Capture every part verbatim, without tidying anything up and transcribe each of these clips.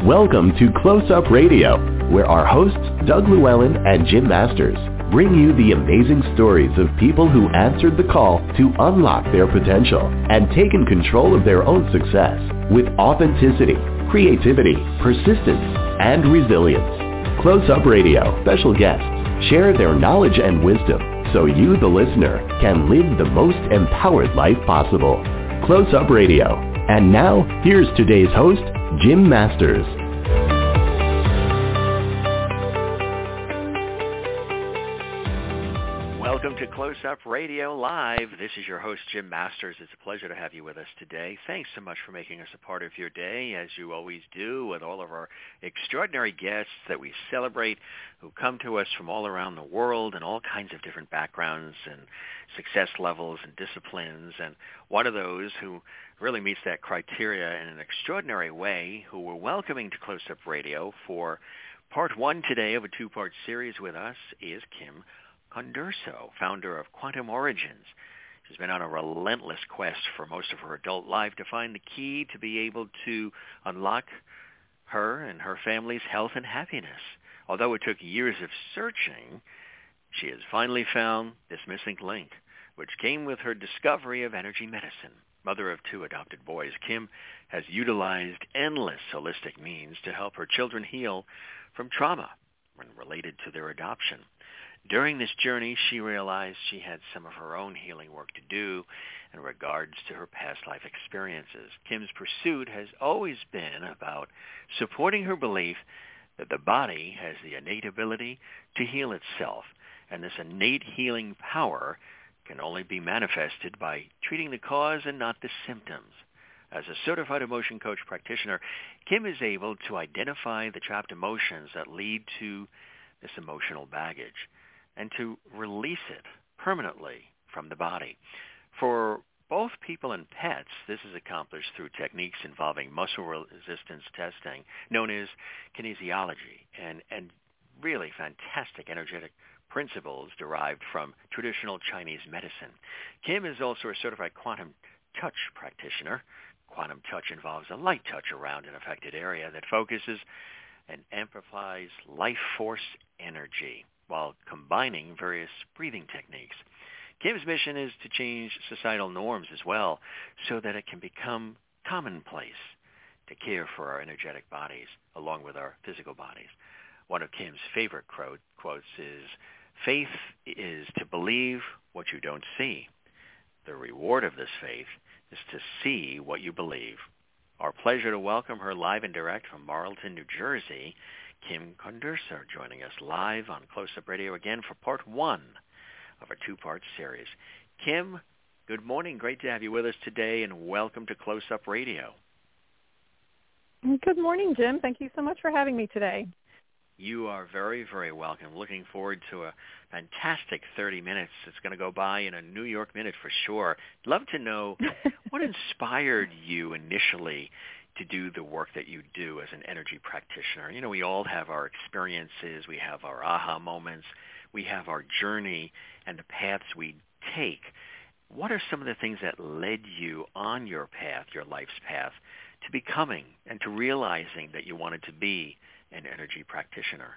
Welcome to Close Up Radio, where our hosts, Doug Llewellyn and Jim Masters, bring you the amazing stories of people who answered the call to unlock their potential and taken control of their own success with authenticity, creativity, persistence, and resilience. Close Up Radio special guests share their knowledge and wisdom so you, the listener, can live the most empowered life possible. Close Up Radio. And now, here's today's host, Jim Masters. Welcome to Close Up Radio Live. This is your host, Jim Masters. It's a pleasure to have you with us today. Thanks so much for making us a part of your day, as you always do, with all of our extraordinary guests that we celebrate who come to us from all around the world and all kinds of different backgrounds and success levels and disciplines. And one of those who really meets that criteria in an extraordinary way, who we're welcoming to Close Up Radio for part one today of a two-part series with us, is Kim Condurso, founder of Quantum Origins. She's been on a relentless quest for most of her adult life to find the key to be able to unlock her and her family's health and happiness. Although it took years of searching, she has finally found this missing link, which came with her discovery of energy medicine. Mother of two adopted boys, Kim has utilized endless holistic means to help her children heal from trauma when related to their adoption. During this journey, she realized she had some of her own healing work to do in regards to her past life experiences. Kim's pursuit has always been about supporting her belief that the body has the innate ability to heal itself, and this innate healing power can only be manifested by treating the cause and not the symptoms. As a certified emotion coach practitioner, Kim is able to identify the trapped emotions that lead to this emotional baggage and to release it permanently from the body. For both people and pets, this is accomplished through techniques involving muscle resistance testing, known as kinesiology, and, and really fantastic energetic principles derived from traditional Chinese medicine. Kim is also a certified quantum touch practitioner. Quantum touch involves a light touch around an affected area that focuses and amplifies life force energy while combining various breathing techniques. Kim's mission is to change societal norms as well so that it can become commonplace to care for our energetic bodies along with our physical bodies. One of Kim's favorite quote, quotes is, "Faith is to believe what you don't see. The reward of this faith is to see what you believe." Our pleasure to welcome her live and direct from Marlton, New Jersey, Kim Condurso, joining us live on Close Up Radio again for part one of a two-part series. Kim, good morning. Great to have you with us today, and welcome to Close Up Radio. Good morning, Jim. Thank you so much for having me today. You are very, very welcome. Looking forward to a fantastic thirty minutes. It's going to go by in a New York minute for sure. Love to know what inspired you initially to do the work that you do as an energy practitioner. You know, we all have our experiences. We have our aha moments. We have our journey and the paths we take. What are some of the things that led you on your path, your life's path, to becoming and to realizing that you wanted to be an energy practitioner?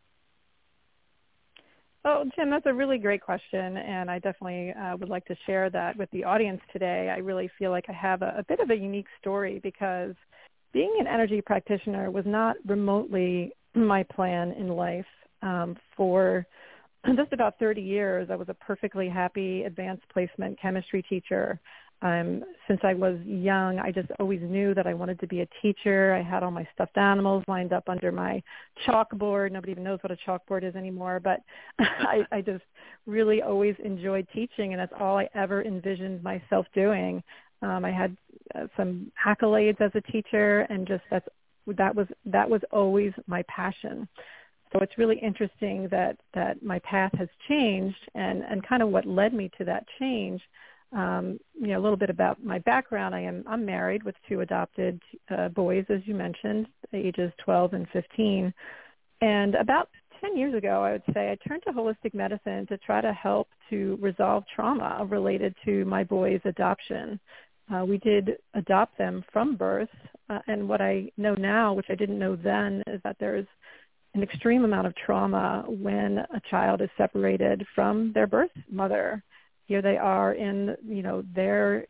Oh, Jim, that's a really great question, and I definitely uh, would like to share that with the audience today. I really feel like I have a, a bit of a unique story because being an energy practitioner was not remotely my plan in life. Um, for just about thirty years, I was a perfectly happy advanced placement chemistry teacher. Um, since I was young, I just always knew that I wanted to be a teacher. I had all my stuffed animals lined up under my chalkboard. Nobody even knows what a chalkboard is anymore, but I, I just really always enjoyed teaching, and that's all I ever envisioned myself doing. Um, I had uh, some accolades as a teacher, and just that's that was that was always my passion. So it's really interesting that, that my path has changed, and, and kind of what led me to that change. Um, you know, a little bit about my background. I am I'm married with two adopted uh, boys, as you mentioned, ages twelve and fifteen. And about ten years ago, I would say, I turned to holistic medicine to try to help to resolve trauma related to my boys' adoption. Uh, we did adopt them from birth, uh, and what I know now, which I didn't know then, is that there's an extreme amount of trauma when a child is separated from their birth mother. Here they are in, you know, they're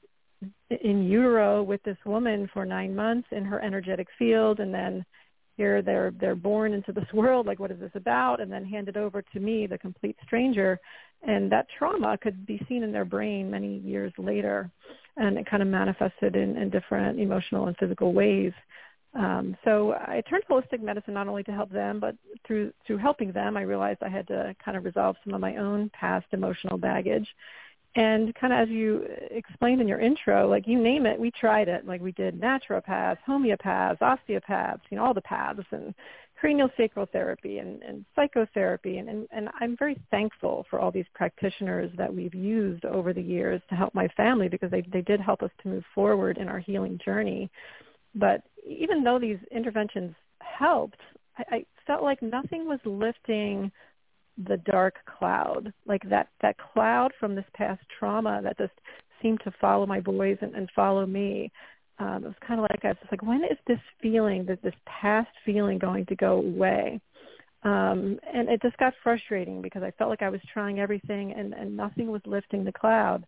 in utero with this woman for nine months in her energetic field, and then here they're they're born into this world, like, what is this about? And then handed over to me, the complete stranger. And that trauma could be seen in their brain many years later, and it kind of manifested in, in different emotional and physical ways. Um, so I turned to holistic medicine not only to help them, but through through helping them, I realized I had to kind of resolve some of my own past emotional baggage. And kind of as you explained in your intro, like, you name it, we tried it. Like, we did naturopaths, homeopaths, osteopaths, you know, all the paths, and cranial sacral therapy and, and psychotherapy. And, and, and I'm very thankful for all these practitioners that we've used over the years to help my family, because they, they did help us to move forward in our healing journey. But even though these interventions helped, I, I felt like nothing was lifting the dark cloud, like that, that cloud from this past trauma that just seemed to follow my boys and, and follow me. Um, it was kind of like, I was just like, when is this feeling, this, this past feeling going to go away? Um, and it just got frustrating because I felt like I was trying everything and, and nothing was lifting the cloud.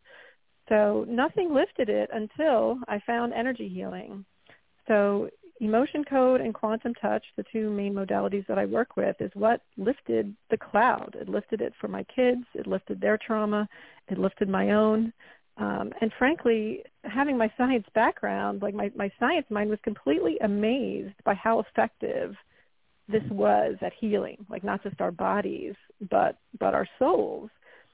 So nothing lifted it until I found energy healing. So emotion code and quantum touch, the two main modalities that I work with, is what lifted the cloud. It lifted it for my kids. It lifted their trauma. It lifted my own. Um, and frankly, having my science background, like my, my science mind was completely amazed by how effective this was at healing, like not just our bodies, but but our souls.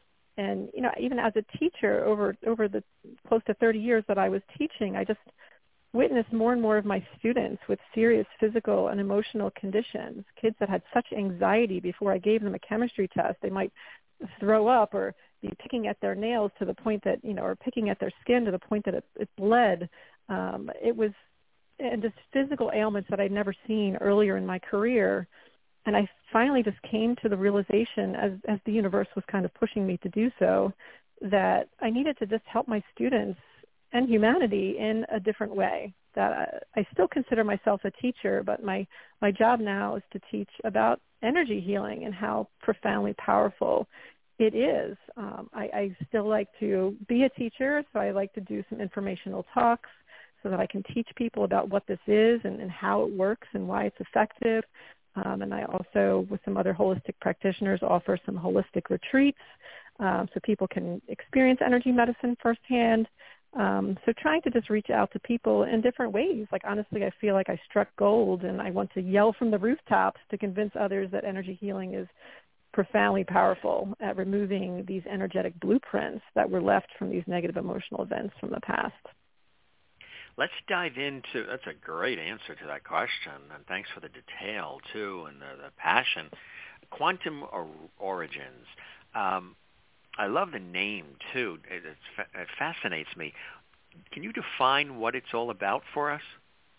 And, you know, even as a teacher over over the close to thirty years that I was teaching, I just witnessed more and more of my students with serious physical and emotional conditions, kids that had such anxiety before I gave them a chemistry test. They might throw up or be picking at their nails to the point that, you know, or picking at their skin to the point that it, it bled. Um, it was, and just physical ailments that I'd never seen earlier in my career. And I finally just came to the realization, as, as the universe was kind of pushing me to do so, that I needed to just help my students and humanity in a different way. That I, I still consider myself a teacher, but my, my job now is to teach about energy healing and how profoundly powerful it is. Um, I, I still like to be a teacher, so I like to do some informational talks so that I can teach people about what this is and, and how it works and why it's effective. Um, and I also, with some other holistic practitioners, offer some holistic retreats um, so people can experience energy medicine firsthand. Um, so trying to just reach out to people in different ways. Like, honestly, I feel like I struck gold, and I want to yell from the rooftops to convince others that energy healing is profoundly powerful at removing these energetic blueprints that were left from these negative emotional events from the past. Let's dive into, that's a great answer to that question, and thanks for the detail, too, and the, the passion. Quantum or, origins. Um, I love the name, too. It, it's, it fascinates me. Can you define what it's all about for us?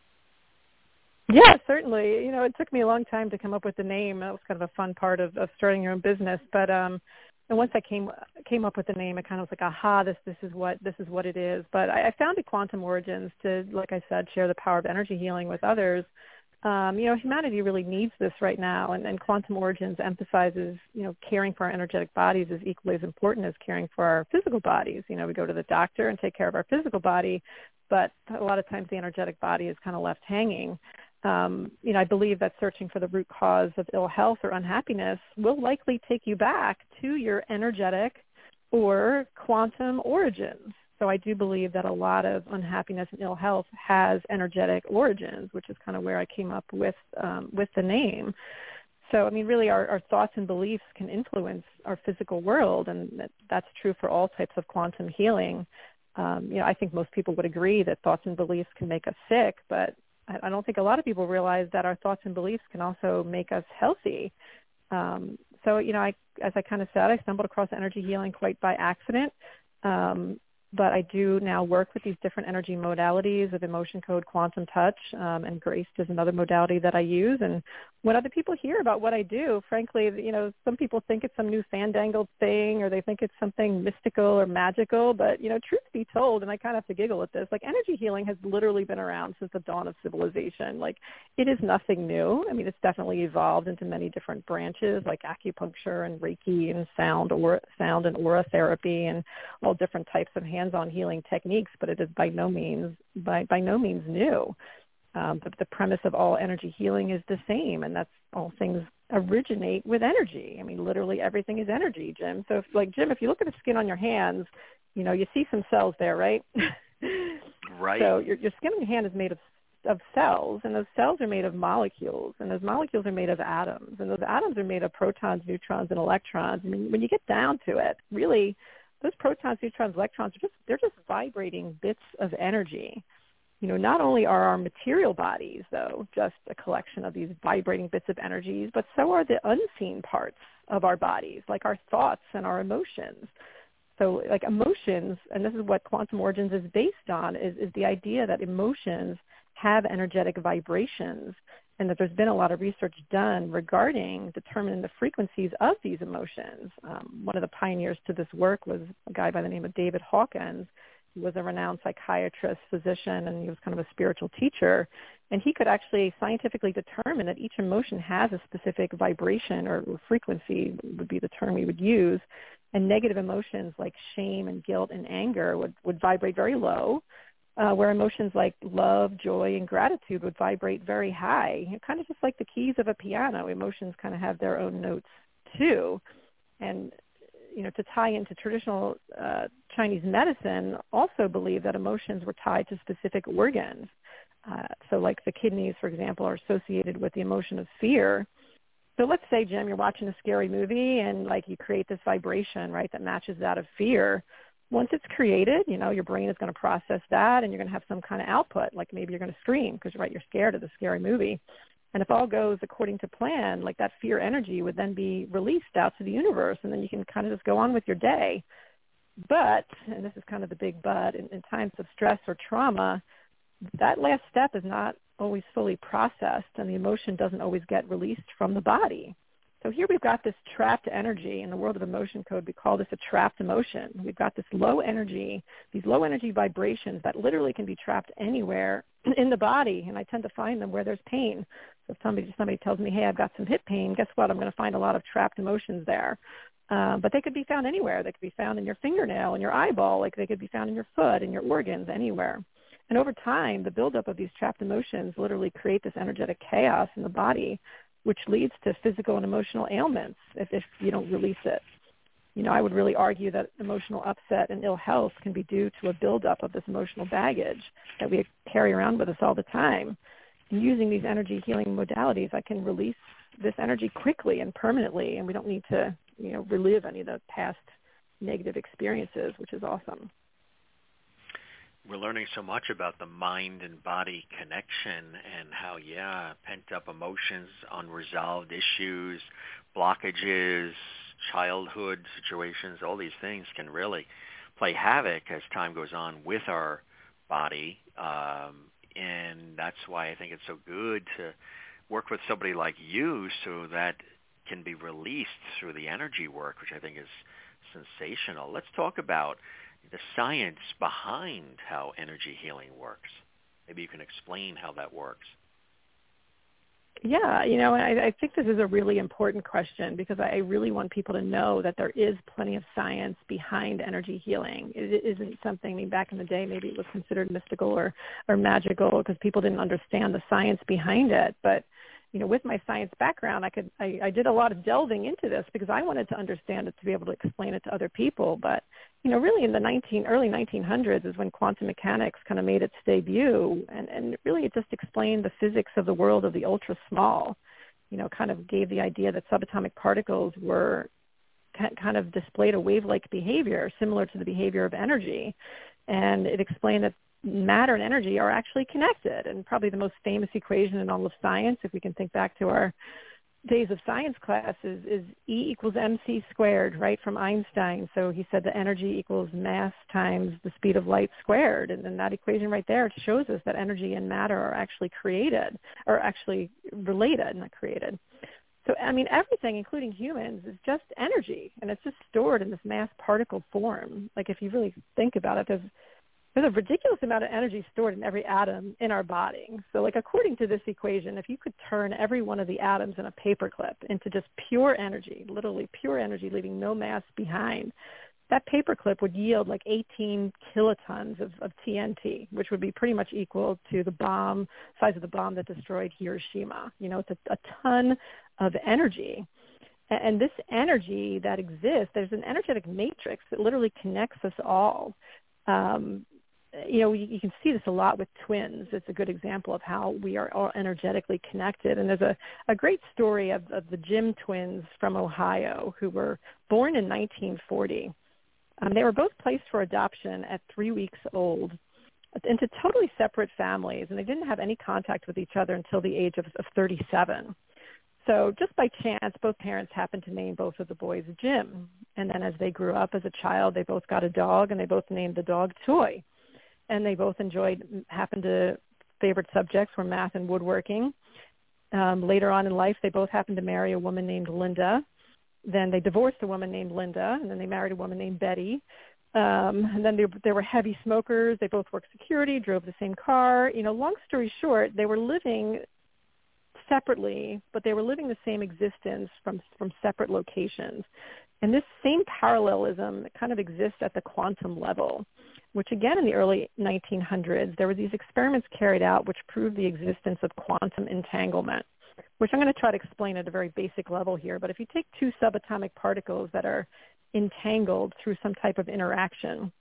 Yeah, certainly. You know, it took me a long time to come up with the name. That was kind of a fun part of, of starting your own business. But um, and once I came came up with the name, it kind of was like, aha, this this is what this is what it is. But I, I founded Quantum Origins to, like I said, share the power of energy healing with others. Um, you know, humanity really needs this right now, and, and Quantum Origins emphasizes, you know, caring for our energetic bodies is equally as important as caring for our physical bodies. You know, we go to the doctor and take care of our physical body, but a lot of times the energetic body is kind of left hanging. Um, you know, I believe that searching for the root cause of ill health or unhappiness will likely take you back to your energetic or quantum origins. So I do believe that a lot of unhappiness and ill health has energetic origins, which is kind of where I came up with um, with the name. So, I mean, really our, our thoughts and beliefs can influence our physical world, and that, that's true for all types of quantum healing. Um, you know, I think most people would agree that thoughts and beliefs can make us sick, but I, I don't think a lot of people realize that our thoughts and beliefs can also make us healthy. Um, so, you know, I, as I kind of said, I stumbled across energy healing quite by accident. Um, but I do now work with these different energy modalities of emotion code, quantum touch, um, and Graced is another modality that I use. And when other people hear about what I do, frankly, you know, some people think it's some new fandangled thing, or they think it's something mystical or magical. But, you know, truth be told, and I kind of have to giggle at this, like energy healing has literally been around since the dawn of civilization. Like it is nothing new. I mean, it's definitely evolved into many different branches like acupuncture and Reiki and sound or sound and aura therapy and all different types of hands-on healing techniques, but it is by no means by, by no means new. Um, but the premise of all energy healing is the same, and that's all things originate with energy. I mean, literally everything is energy, Jim. So, if, like, Jim, if you look at the skin on your hands, you know, you see some cells there, right? Right. So your, your skin on your hand is made of of cells, and those cells are made of molecules, and those molecules are made of atoms, and those atoms are made of protons, neutrons, and electrons. I mean, when you get down to it, really, those protons, neutrons, electrons are just they're just vibrating bits of energy. You know, not only are our material bodies, though, just a collection of these vibrating bits of energies, but so are the unseen parts of our bodies, like our thoughts and our emotions. So, like emotions, and this is what Quantum Origins is based on, is, is the idea that emotions have energetic vibrations, and that there's been a lot of research done regarding determining the frequencies of these emotions. Um, one of the pioneers to this work was a guy by the name of David Hawkins. He was a renowned psychiatrist, physician, and he was kind of a spiritual teacher. And he could actually scientifically determine that each emotion has a specific vibration or frequency would be the term he would use. And negative emotions like shame and guilt and anger would, would vibrate very low, uh, where emotions like love, joy, and gratitude would vibrate very high. You know, kind of just like the keys of a piano, emotions kind of have their own notes too. And you know, to tie into traditional uh, Chinese medicine, also believe that emotions were tied to specific organs. Uh, so like the kidneys, for example, are associated with the emotion of fear. So let's say, Jim, you're watching a scary movie and like you create this vibration, right, that matches that of fear. Once it's created, you know, your brain is going to process that and you're going to have some kind of output, like maybe you're going to scream because, right, you're scared of the scary movie. And if all goes according to plan, like that fear energy would then be released out to the universe, and then you can kind of just go on with your day. But, and this is kind of the big but, in, in times of stress or trauma, that last step is not always fully processed, and the emotion doesn't always get released from the body. So here we've got this trapped energy. In the world of emotion code, we call this a trapped emotion. We've got this low energy, these low energy vibrations that literally can be trapped anywhere in the body, and I tend to find them where there's pain. So if somebody, somebody tells me, hey, I've got some hip pain, guess what? I'm going to find a lot of trapped emotions there. Uh, but they could be found anywhere. They could be found in your fingernail, in your eyeball, like they could be found in your foot, in your organs, anywhere. And over time, the buildup of these trapped emotions literally create this energetic chaos in the body, which leads to physical and emotional ailments if, if you don't release it. You know, I would really argue that emotional upset and ill health can be due to a buildup of this emotional baggage that we carry around with us all the time. And using these energy healing modalities, I can release this energy quickly and permanently, and we don't need to, you know, relive any of the past negative experiences, which is awesome. We're learning so much about the mind and body connection and how, yeah, pent-up emotions, unresolved issues, blockages, childhood situations, all these things can really play havoc as time goes on with our body. Um, and that's why I think it's so good to work with somebody like you so that can be released through the energy work, which I think is sensational. Let's talk about the science behind how energy healing works. Maybe you can explain how that works. Yeah, you know, I, I think this is a really important question because I really want people to know that there is plenty of science behind energy healing. It isn't something, I mean, back in the day, maybe it was considered mystical or, or magical because people didn't understand the science behind it. But, you know, with my science background, I could, I, I did a lot of delving into this because I wanted to understand it to be able to explain it to other people. But, you know, really in the nineteen, early nineteen hundreds is when quantum mechanics kind of made its debut. And, and really it just explained the physics of the world of the ultra small, you know, kind of gave the idea that subatomic particles were kind of displayed a wave-like behavior similar to the behavior of energy. And it explained that matter and energy are actually connected. And probably the most famous equation in all of science, if we can think back to our days of science class is, is E equals mc squared, right, from Einstein. So he said that energy equals mass times the speed of light squared. And then that equation right there shows us that energy and matter are actually created, or actually related, not created. So, I mean, everything, including humans, is just energy, and it's just stored in this mass particle form. Like, if you really think about it, there's There's a ridiculous amount of energy stored in every atom in our body. So, like, according to this equation, if you could turn every one of the atoms in a paperclip into just pure energy, literally pure energy, leaving no mass behind, that paperclip would yield like eighteen kilotons of, of T N T, which would be pretty much equal to the bomb, size of the bomb that destroyed Hiroshima. You know, it's a, a ton of energy. And, and this energy that exists, there's an energetic matrix that literally connects us all. Um, you know, you, you can see this a lot with twins. It's a good example of how we are all energetically connected. And there's a, a great story of, of the Jim twins from Ohio who were born in nineteen forty. Um, they were both placed for adoption at three weeks old into totally separate families, and they didn't have any contact with each other until the age of, of thirty-seven. So just by chance, both parents happened to name both of the boys Jim. And then as they grew up as a child, they both got a dog, and they both named the dog Toy. And they both enjoyed, happened to, favorite subjects were math and woodworking. Um, later on in life, they both happened to marry a woman named Linda. Then they divorced a woman named Linda, and then they married a woman named Betty. Um, and then they, they were heavy smokers. They both worked security, drove the same car. You know, long story short, they were living separately, but they were living the same existence from from separate locations. And this same parallelism kind of exists at the quantum level, which again in the early nineteen hundreds, there were these experiments carried out which proved the existence of quantum entanglement, which I'm going to try to explain at a very basic level here. But if you take two subatomic particles that are entangled through some type of interaction,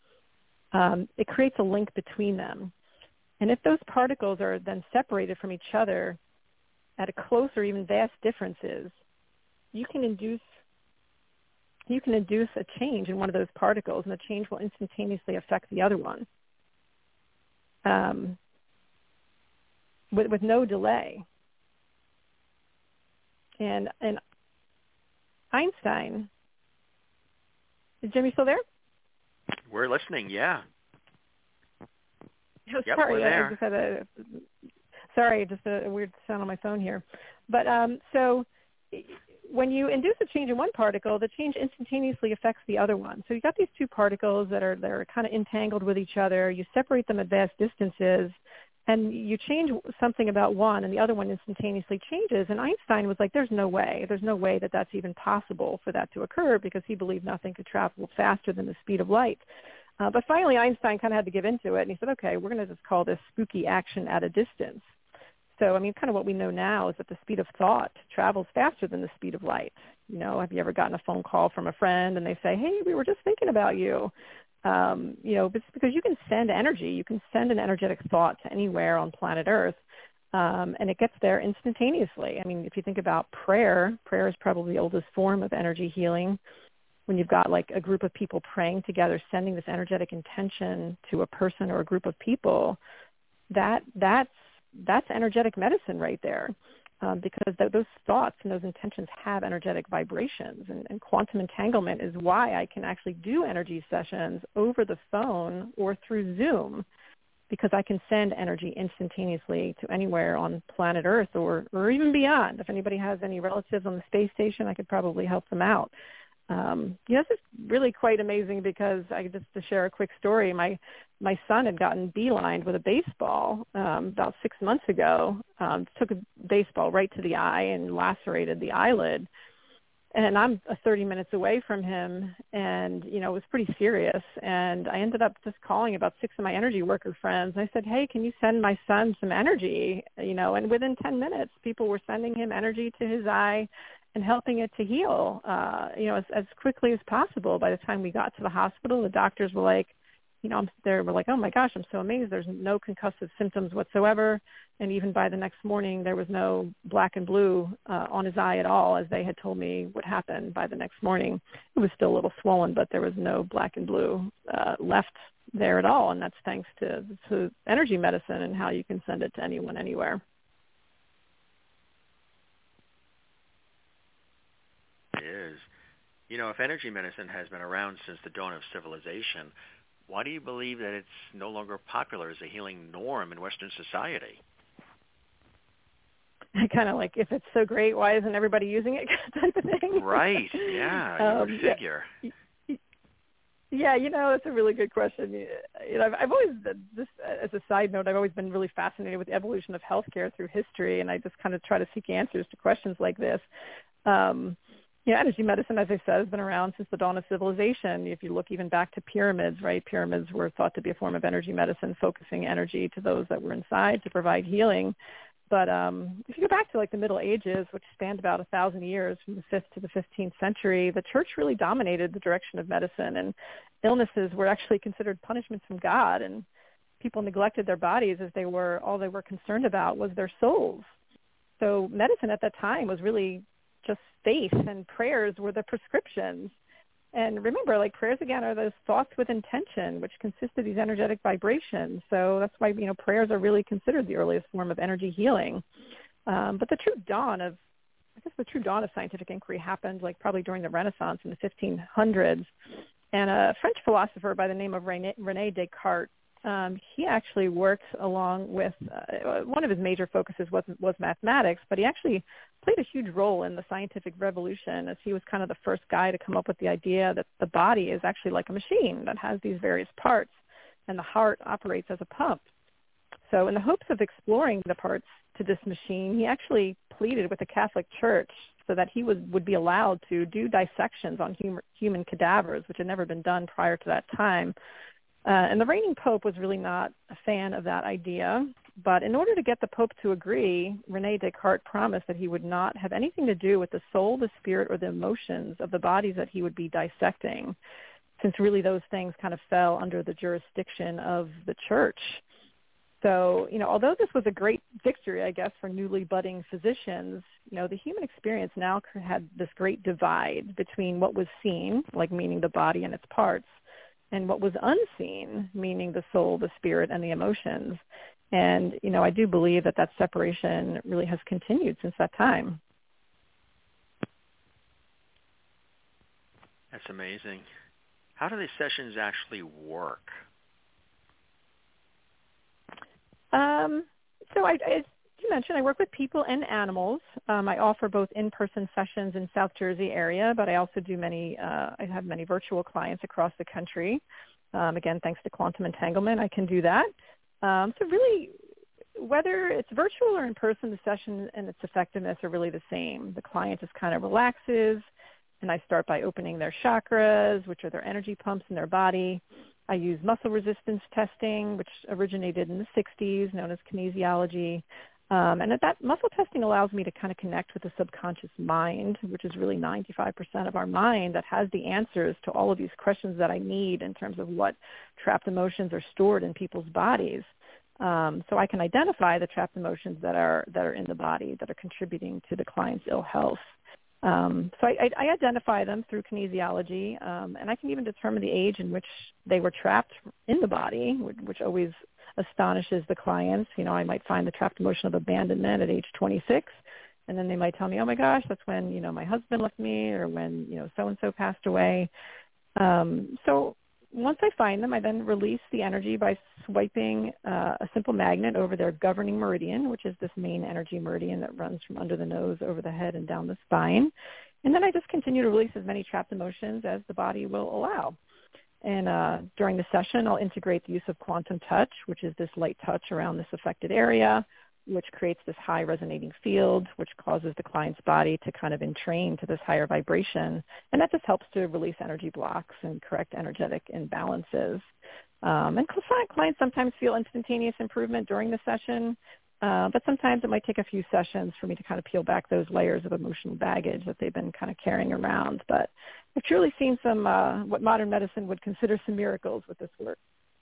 um, it creates a link between them. And if those particles are then separated from each other at a close or even vast differences, you can induce you can induce a change in one of those particles, and the change will instantaneously affect the other one um, with, with no delay. And, and Einstein, is Jimmy still there? We're listening, yeah. Oh, yep, sorry, we're there. I just had a sorry, just a, a weird sound on my phone here. But um, so when you induce a change in one particle, the change instantaneously affects the other one. So you've got these two particles that are that are kind of entangled with each other. You separate them at vast distances, and you change something about one, and the other one instantaneously changes. And Einstein was like, there's no way. There's no way that that's even possible for that to occur, because he believed nothing could travel faster than the speed of light. Uh, but finally, Einstein kind of had to give into it, and he said, okay, we're going to just call this spooky action at a distance. So, I mean, kind of what we know now is that the speed of thought travels faster than the speed of light. You know, have you ever gotten a phone call from a friend and they say, hey, we were just thinking about you? Um, you know, it's because you can send energy. You can send an energetic thought to anywhere on planet Earth, um, and it gets there instantaneously. I mean, if you think about prayer, prayer is probably the oldest form of energy healing. When you've got like a group of people praying together, sending this energetic intention to a person or a group of people, that that's that's energetic medicine right there, um, because th- those thoughts and those intentions have energetic vibrations. And, and quantum entanglement is why I can actually do energy sessions over the phone or through Zoom, because I can send energy instantaneously to anywhere on planet Earth or, or even beyond. If anybody has any relatives on the space station, I could probably help them out. Um, you know, this is really quite amazing, because I just to share a quick story. My my son had gotten beelined with a baseball um, about six months ago. Um, took a baseball right to the eye and lacerated the eyelid. And I'm uh, thirty minutes away from him, and you know it was pretty serious. And I ended up just calling about six of my energy worker friends. I said, "Hey, can you send my son some energy?" You know, and within ten minutes, people were sending him energy to his eye and helping it to heal, uh, you know, as, as quickly as possible. By the time we got to the hospital, the doctors were like, you know, they were like, oh my gosh, I'm so amazed. There's no concussive symptoms whatsoever. And even by the next morning, there was no black and blue uh, on his eye at all, as they had told me would happen by the next morning. It was still a little swollen, but there was no black and blue uh, left there at all. And that's thanks to, to energy medicine and how you can send it to anyone, anywhere. It is. You know, if energy medicine has been around since the dawn of civilization, why do you believe that it's no longer popular as a healing norm in Western society? Kind of like, if it's so great, why isn't everybody using it type of thing? Right, yeah, you um, would figure. Yeah. Yeah, you know, it's a really good question. You know, I've, I've always, just as a side note, I've always been really fascinated with the evolution of healthcare through history, and I just kind of try to seek answers to questions like this. Um, you know, energy medicine, as I said, has been around since the dawn of civilization. If you look even back to pyramids, right, pyramids were thought to be a form of energy medicine, focusing energy to those that were inside to provide healing. But um, if you go back to like the Middle Ages, which spanned about a thousand years from the fifth to the fifteenth century, the church really dominated the direction of medicine, and illnesses were actually considered punishments from God, and people neglected their bodies as they were, all they were concerned about was their souls. So medicine at that time was really just faith, and prayers were the prescriptions. And remember, like, prayers, again, are those thoughts with intention, which consist of these energetic vibrations. So that's why, you know, prayers are really considered the earliest form of energy healing. Um, but the true dawn of, I guess the true dawn of scientific inquiry happened, like, probably during the Renaissance in the fifteen hundreds. And a French philosopher by the name of René, René Descartes, um, he actually worked along with, uh, one of his major focuses was, was mathematics, but he actually played a huge role in the scientific revolution, as he was kind of the first guy to come up with the idea that the body is actually like a machine that has these various parts, and the heart operates as a pump. So in the hopes of exploring the parts to this machine, he actually pleaded with the Catholic Church so that he would, would be allowed to do dissections on hum, human cadavers, which had never been done prior to that time. Uh, and the reigning pope was really not a fan of that idea. But in order to get the pope to agree, René Descartes promised that he would not have anything to do with the soul, the spirit, or the emotions of the bodies that he would be dissecting, since really those things kind of fell under the jurisdiction of the church. So, you know, although this was a great victory, I guess, for newly budding physicians, you know, the human experience now had this great divide between what was seen, like meaning the body and its parts, and what was unseen, meaning the soul, the spirit, and the emotions. And, you know, I do believe that that separation really has continued since that time. That's amazing. How do these sessions actually work? Um, so I, as you mentioned, I work with people and animals. Um, I offer both in-person sessions in South Jersey area, but I also do many, uh, I have many virtual clients across the country. Um, again, thanks to Quantum Entanglement, I can do that. Um, so really, whether it's virtual or in person, the session and its effectiveness are really the same. The client just kind of relaxes, and I start by opening their chakras, which are their energy pumps in their body. I use muscle resistance testing, which originated in the sixties, known as kinesiology. Um, and that muscle testing allows me to kind of connect with the subconscious mind, which is really ninety-five percent of our mind, that has the answers to all of these questions that I need in terms of what trapped emotions are stored in people's bodies. Um, so I can identify the trapped emotions that are that are in the body that are contributing to the client's ill health. Um, so I, I identify them through kinesiology, um, and I can even determine the age in which they were trapped in the body, which, which always astonishes the clients. You know, I might find the trapped emotion of abandonment at age twenty-six, and then they might tell me, oh my gosh, that's when, you know, my husband left me, or when, you know, so-and-so passed away. Um, so once I find them, I then release the energy by swiping uh, a simple magnet over their governing meridian, which is this main energy meridian that runs from under the nose, over the head, and down the spine. And then I just continue to release as many trapped emotions as the body will allow. And uh, during the session, I'll integrate the use of quantum touch, which is this light touch around this affected area, which creates this high resonating field, which causes the client's body to kind of entrain to this higher vibration. And that just helps to release energy blocks and correct energetic imbalances. Um, and clients sometimes feel instantaneous improvement during the session, uh, but sometimes it might take a few sessions for me to kind of peel back those layers of emotional baggage that they've been kind of carrying around. But I've truly seen some, uh, what modern medicine would consider some miracles with this work.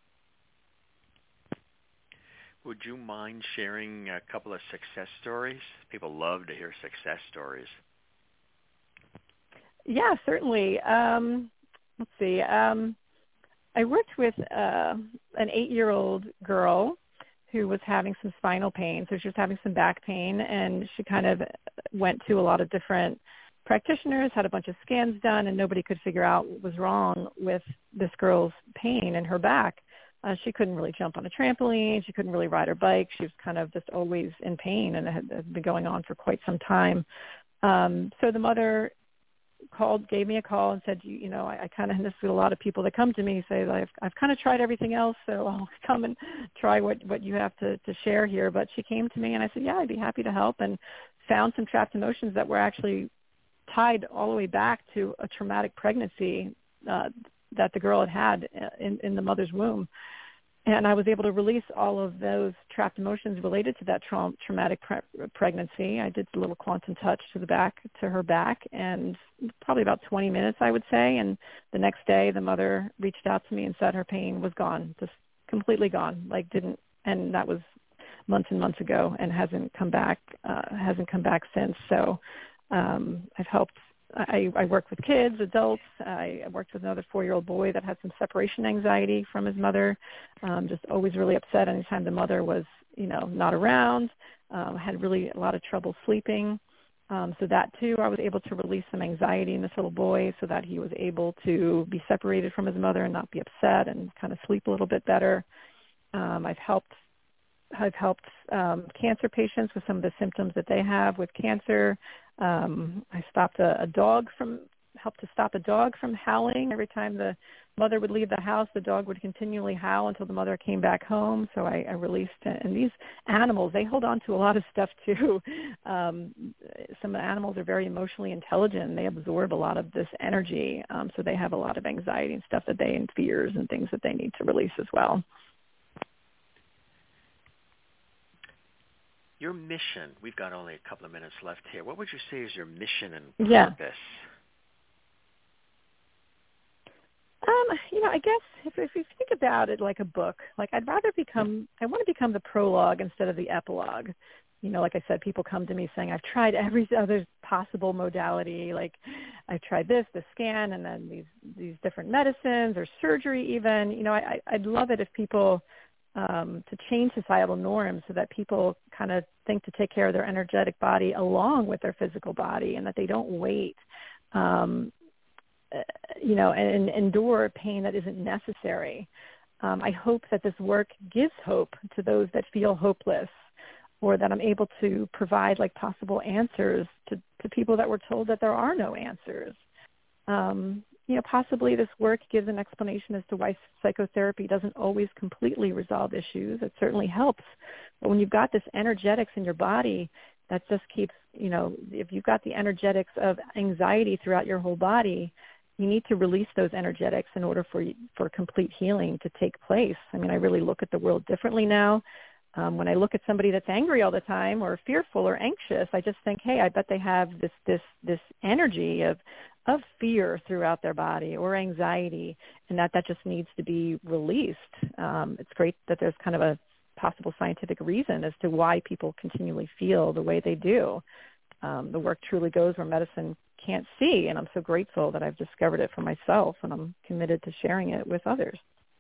Would you mind sharing a couple of success stories? People love to hear success stories. Yeah, certainly. Um, let's see. Um, I worked with uh, an eight-year-old girl who was having some spinal pain. So she was having some back pain, and she kind of went to a lot of different practitioners, had a bunch of scans done, and nobody could figure out what was wrong with this girl's pain in her back. Uh, she couldn't really jump on a trampoline. She couldn't really ride her bike. She was kind of just always in pain, and it had, had been going on for quite some time. Um, so the mother called, gave me a call and said, you, you know, I, I kind of, and this is a lot of people that come to me say, I've, I've kind of tried everything else, so I'll come and try what, what you have to, to share here. But she came to me and I said, yeah, I'd be happy to help, and found some trapped emotions that were actually tied all the way back to a traumatic pregnancy uh, that the girl had had in, in the mother's womb. And I was able to release all of those trapped emotions related to that tra- traumatic pre- pregnancy. I did a little quantum touch to the back, to her back, and probably about twenty minutes, I would say. And the next day, the mother reached out to me and said her pain was gone, just completely gone. Like didn't, and that was months and months ago, and hasn't come back, uh, hasn't come back since. So um, I've helped. I, I worked with kids, adults. I worked with another four-year-old boy that had some separation anxiety from his mother, um, just always really upset anytime the mother was, you know, not around, um, had really a lot of trouble sleeping. Um, so that, too, I was able to release some anxiety in this little boy so that he was able to be separated from his mother and not be upset and kind of sleep a little bit better. Um, I've helped I've helped um, cancer patients with some of the symptoms that they have with cancer. Um, I stopped a, a dog from, helped to stop a dog from howling. Every time the mother would leave the house, the dog would continually howl until the mother came back home. So I, I released, and these animals, they hold on to a lot of stuff too. Um, some animals are very emotionally intelligent. They absorb a lot of this energy. Um, so they have a lot of anxiety and stuff that they, and fears and things that they need to release as well. Your mission, we've got only a couple of minutes left here. What would you say is your mission and yeah. purpose? Um, you know, I guess if, if you think about it like a book, like I'd rather become, I want to become the prologue instead of the epilogue. You know, like I said, people come to me saying, I've tried every other possible modality. Like I've tried this, the scan, and then these, these different medicines or surgery even. You know, I, I'd love it if people, um, to change societal norms so that people kind of think to take care of their energetic body along with their physical body, and that they don't wait, um, you know, and, and endure pain that isn't necessary. Um, I hope that this work gives hope to those that feel hopeless, or that I'm able to provide like possible answers to, to people that were told that there are no answers. Um, you know, possibly this work gives an explanation as to why psychotherapy doesn't always completely resolve issues. It certainly helps. But when you've got this energetics in your body that just keeps, you know, if you've got the energetics of anxiety throughout your whole body, you need to release those energetics in order for for complete healing to take place. I mean, I really look at the world differently now. Um, when I look at somebody that's angry all the time or fearful or anxious, I just think, hey, I bet they have this this this energy of of fear throughout their body or anxiety, and that that just needs to be released. Um, it's great that there's kind of a possible scientific reason as to why people continually feel the way they do. Um, the work truly goes where medicine can't see, and I'm so grateful that I've discovered it for myself, and I'm committed to sharing it with others.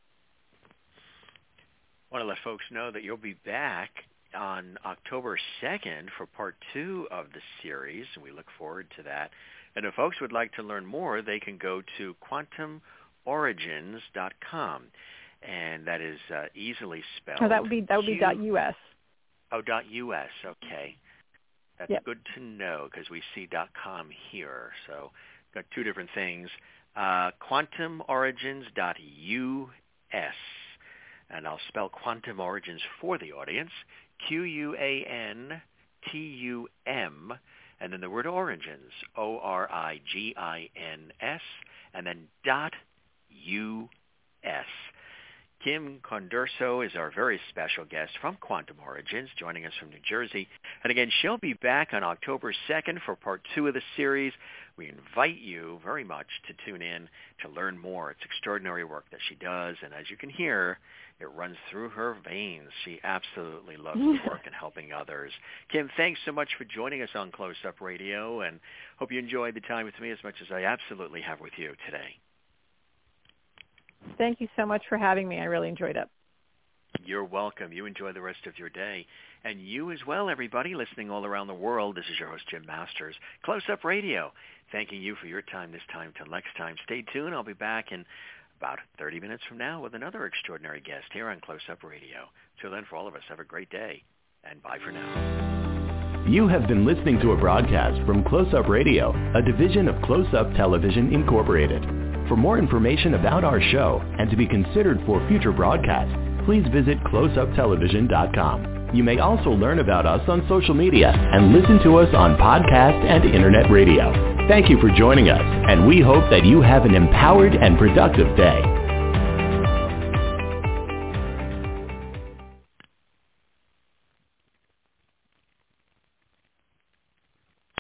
I want to let folks know that you'll be back on October second for part two of the series, and we look forward to that. And if folks would like to learn more, they can go to quantum origins dot com, and that is uh, easily spelled. Oh, that would be that would be Q- .us. Oh, .us. Okay, that's yep. good to know because we see .com here. So got two different things. Uh, quantum origins dot U S, and I'll spell Quantum Origins for the audience. Q U A N T U M. And then the word origins, O R I G I N S, and then dot U S. Kim Condorso is our very special guest from Quantum Origins, joining us from New Jersey. And again, she'll be back on October second for part two of the series. We invite you very much to tune in to learn more. It's extraordinary work that she does, and as you can hear, it runs through her veins. She absolutely loves the work and helping others. Kim, thanks so much for joining us on Close Up Radio, and hope you enjoyed the time with me as much as I absolutely have with you today. Thank you so much for having me. I really enjoyed it. You're welcome. You enjoy the rest of your day. And you as well, everybody listening all around the world. This is your host, Jim Masters, Close Up Radio. Thanking you for your time this time. Till next time, stay tuned. I'll be back in about thirty minutes from now with another extraordinary guest here on Close Up Radio. Till then, for all of us, have a great day, and bye for now. You have been listening to a broadcast from Close Up Radio, a division of Close Up Television Incorporated. For more information about our show and to be considered for future broadcasts, please visit close up television dot com. You may also learn about us on social media and listen to us on podcast and internet radio. Thank you for joining us, and we hope that you have an empowered and productive day.